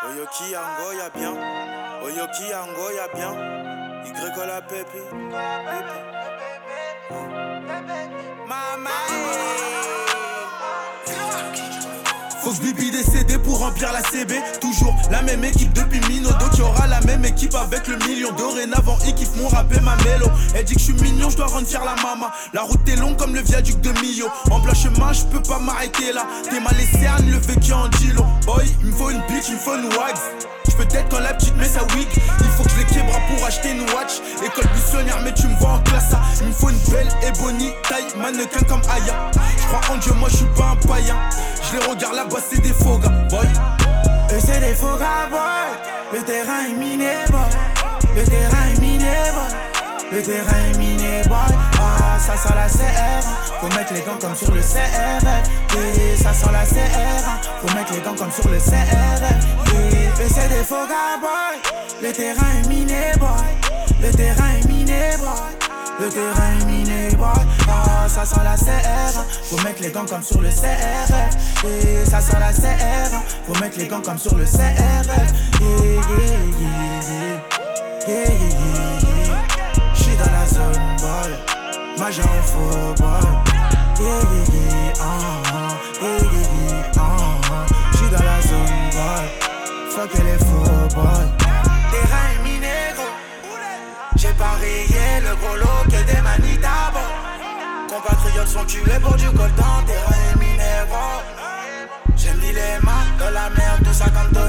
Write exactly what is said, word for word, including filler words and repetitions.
Oyoki Ango y'a bien, Oyoki Ango y'a bien, Y la pépi, Mama. Faut que Bibi décédé pour remplir la C B. Toujours la même équipe depuis Minodo qui aura la même équipe avec le million. Dorénavant, ils kiffent mon rap et ma mélo. Elle dit que je suis mignon, je dois rendre fier la maman. La route est longue comme le viaduc de Millau. En plein chemin, je peux pas m'arrêter là. T'es mal laissé Anne, le vécu en Gilo. Boy, il me faut une bitch, il me faut une wags. Peut-être quand la petite met sa wig. Il faut que je les québra pour acheter une watch. École buissonnière mais tu me vois en classe A. Il me faut une belle Ebony, taille mannequin comme Aya. Je crois en Dieu, moi je suis pas un païen. Je les regarde là-bas, c'est des faux gars, boy. Eux c'est des faux gars, boy. Le terrain est miné, boy. Le terrain est miné, boy. Le terrain est miné, boy. Ah, ça sent la C R. Faut mettre les gants comme sur le C R. Et ça sent la C R. Faut mettre les gants comme sur le C R. Eux c'est des faux gars, boy. Le terrain est miné, boy. Le terrain est miné, boy. Le terrain est miné, boy. Ah, ça sent la C R. Faut mettre les gants comme sur le C R. Et ça sent la C R. Faut mettre les gants comme sur le C R. Yeah, yeah, yeah, yeah. Yeah, yeah, yeah, yeah. J'suis dans la zone, boy. Major faux, boy. Yeah, yeah, yeah, uh-huh. Yeah, yeah, yeah, uh-huh. J'suis dans la zone, boy. Fuck elle est faux, boy. Terrain est miné, gros. J'ai parié le gros lot que des manitas, bon. Compatriotes sont tués pour du coltan. Terrain est miné, gros. J'ai mis les mains dans la merde, tout ça comme toi.